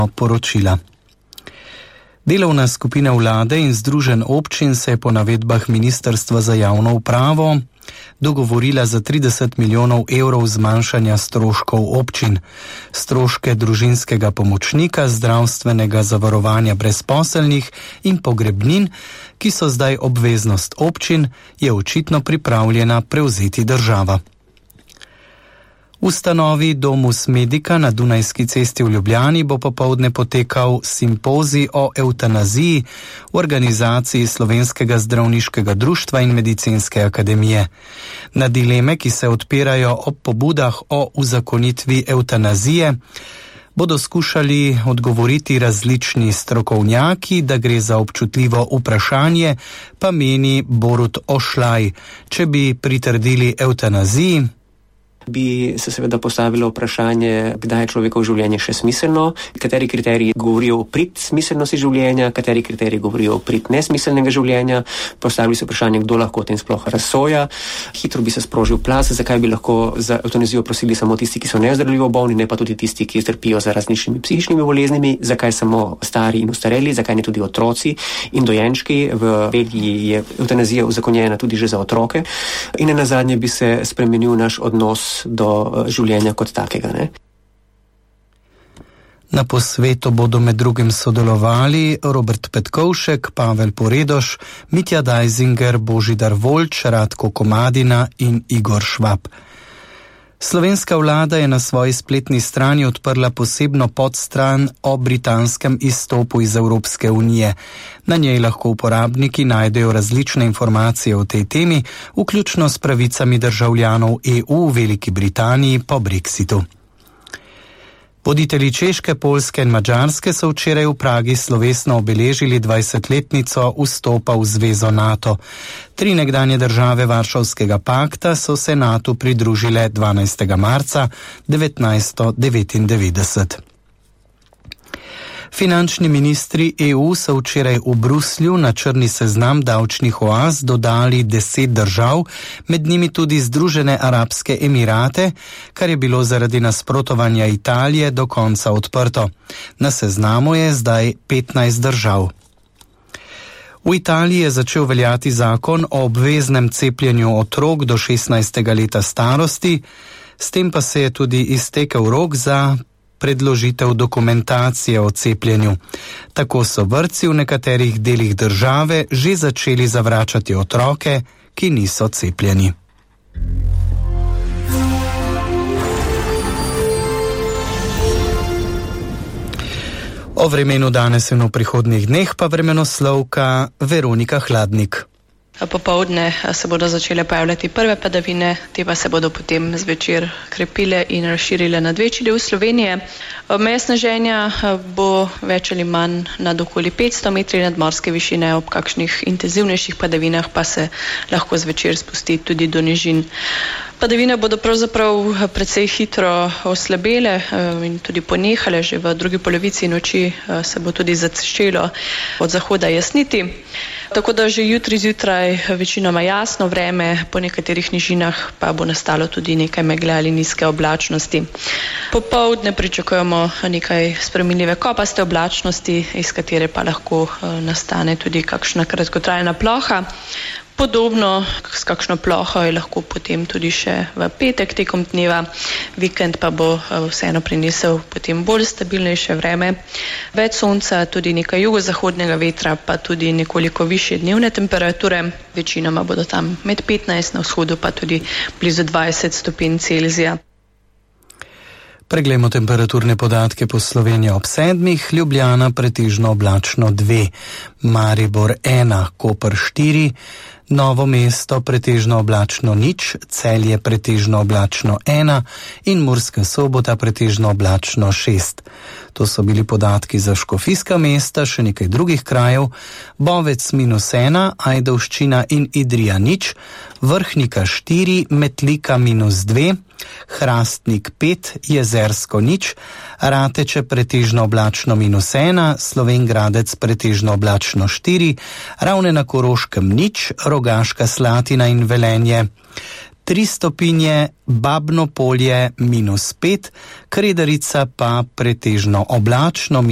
poročila. Delovna skupina vlade in združenj občin se je po navedbah Ministrstva za javno upravo dogovorila za 30 milijonov evrov zmanjšanja stroškov občin. Stroške družinskega pomočnika, zdravstvenega zavarovanja brezposelnih in pogrebnin, ki so zdaj obveznost občin, je očitno pripravljena prevzeti država. V ustanovi Domus Medica na Dunajski cesti v Ljubljani bo popoldne potekal simpozij o evtanaziji v organizaciji Slovenskega zdravniškega društva in Medicinske akademije. Na dileme, ki se odpirajo ob pobudah o uzakonitvi evtanazije, bodo skušali odgovoriti različni strokovnjaki, da gre za občutljivo vprašanje, pa meni Borut Ošlaj. Če bi pritrdili evtanaziji, bi se seveda postavilo vprašanje, kdaj je človekovo življenje še smiselno, kateri kriteriji govorijo o prid smiselnosti življenja, kateri kriteriji govorijo o prid nesmiselnega življenja, postavili se vprašanje, kdo lahko o tem sploh razsoja. Hitro bi se sprožil plaz, zakaj bi lahko za evtanazijo prosili samo tisti, ki so neozdravljivo bolni, ne pa tudi tisti, ki trpijo za različnimi psihičnimi boleznimi, zakaj samo stari in ostareli, zakaj ne tudi otroci in dojenčki. V Belgiji je evtanazija uzakonjena tudi že za otroke in nenazadnje bi se spremenil naš odnos do življenja kot takega. Ne? Na posvetu bodo med drugim sodelovali Robert Petkovšek, Pavel Poredoš, Mitja Dajzinger, Božidar Voljč, Radko Komadina in Igor Švab. Slovenska vlada je na svoji spletni strani odprla posebno podstran o britanskem izstopu iz Evropske unije. Na njej lahko uporabniki najdejo različne informacije o tej temi, vključno s pravicami državljanov EU v Veliki Britaniji po Brexitu. Voditelji Češke, Poljske in Madžarske so včeraj v Pragi slovesno obeležili 20-letnico vstopa v zvezo NATO. 3 nekdanje države Varšavskega pakta so se NATO pridružile 12. marca 1999. Finančni ministri EU so včeraj v Bruslju na črni seznam davčnih oaz dodali 10 držav, med njimi tudi Združene arabske emirate, kar je bilo zaradi nasprotovanja Italije do konca odprto. Na seznamu je zdaj 15 držav. V Italiji je začel veljati zakon o obveznem cepljenju otrok do 16. leta starosti, s tem pa se je tudi iztekel rok za predložitev dokumentacije o cepljenju. Tako so vrtci v nekaterih delih države že začeli zavračati otroke, ki niso cepljeni. O vremenu danes in v prihodnjih dneh pa vremenoslovka Veronika Hladnik. Popoldne se bodo začele pojavljati prve padavine, te pa se bodo potem zvečer krepile in razširile nad večji del Slovenije. Meja sneženja bo več ali manj nad okoli 500 metri nadmorske višine, ob kakšnih intenzivnejših padavinah pa se lahko zvečer spusti tudi do nižin. Padavine bodo pravzaprav precej hitro oslabele in tudi ponehale, že v drugi polovici noči se bo tudi začelo od zahoda jasniti. Tako da že jutri zjutraj večinoma jasno vreme, po nekaterih nižinah pa bo nastalo tudi nekaj megle ali nizke oblačnosti. Popoldne pričakujemo nekaj spremenljive kopaste oblačnosti, iz katere pa lahko nastane tudi kakšna kratkotrajna ploha. Podobno s kakšno ploho je lahko potem tudi še v petek tekom dneva. Vikend pa bo vseeno prinesel potem bolj stabilnejše vreme. Več sonca, tudi nekaj jugozahodnega vetra, pa tudi nekoliko višje dnevne temperature. Večinoma bodo tam med 15, na vzhodu pa tudi blizu 20 stopinj Celzija. Preglejmo temperaturne podatke po Sloveniji ob 7, Ljubljana pretežno oblačno 2, Maribor 1, Koper 4, Novo mesto pretežno oblačno 0, Celje pretežno oblačno 1 in Murska Sobota pretežno oblačno 6. To so bili podatki za škofijska mesta, še nekaj drugih krajev. Bovec -1, Ajdovščina in Idrija 0, Vrhnika 4, Metlika -2, Hrastnik 5, Jezersko 0, Rateče pretežno oblačno -1, Slovenj Gradec pretežno oblačno 4, Ravne na Koroškem 0, Rogaška Slatina in Velenje 3 stopinje, Babno Polje -5, Kredarica pa pretežno oblačno